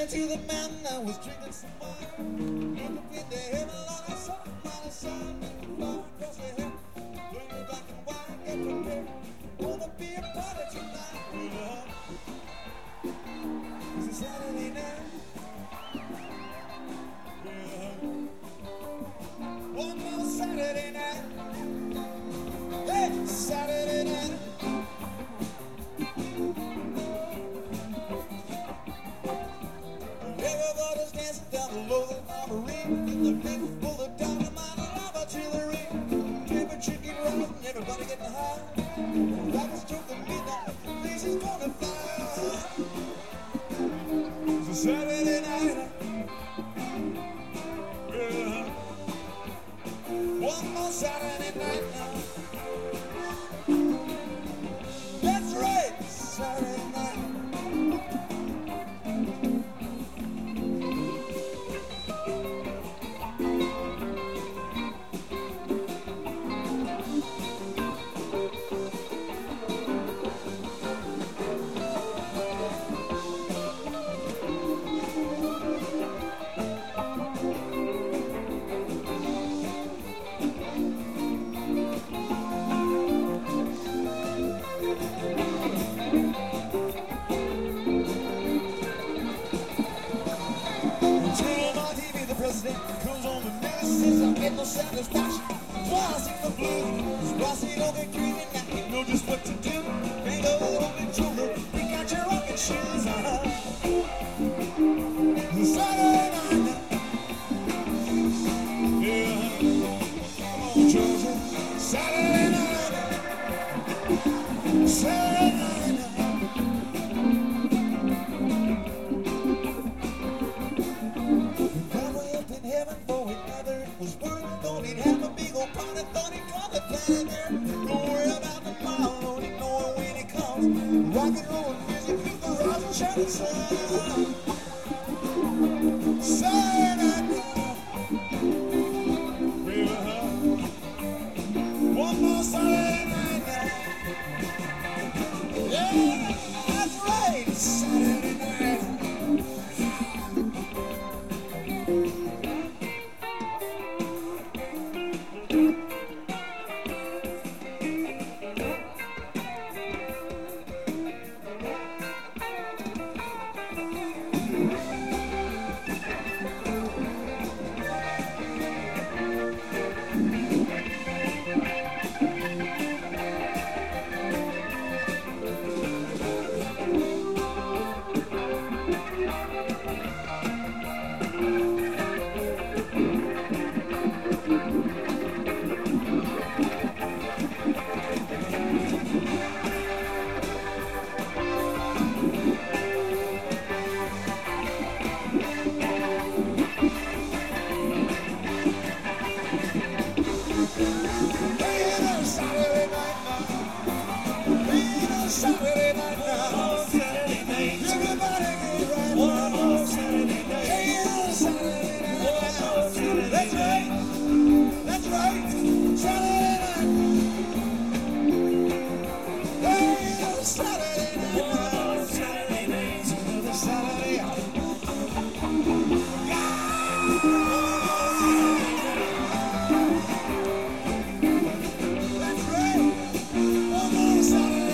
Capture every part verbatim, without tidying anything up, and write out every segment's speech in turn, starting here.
said to the man that was drinking some wine, look up into heaven, Lord, I saw my son fly across the hill, bring me black and white, get prepared, wanna be a part of tonight, well, it's a Saturday night, yeah. One more Saturday night, hey, Saturday night. Everybody's dancing down below the armory, and the people pull the dynamite and lava to the ring. Table chicken rolling, everybody getting high. Rockets took the midnight, the place is gonna fly. It's a Saturday night, yeah. One more Saturday night now. That's right, Saturday night. Comes on the news, says I get no satisfaction. Why I sing the blues? Why I don't get crazy now? You know just what to do. Ain't no open shoulder. You got your rocking shoes on. Saturday night, yeah. Come on, Georgia. Saturday night, Saturday night. Was worried, thought he'd have a big old party, thought he'd call the planet there. Don't worry about tomorrow, don't ignore when he comes. Rock and roll music, keep the rise and shine the sun. Saturday night, one more Saturday night now. Yeah, that's right, Saturday night. Saturday night now. Saturday night. Everybody get right. One more Saturday night. Hey, Saturday night. One more Saturday night. That's right. That's right. Saturday night. Hey, Saturday night. One more Saturday night. Another Saturday night. That's right. One more Saturday.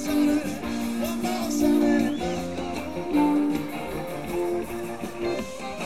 Saturday,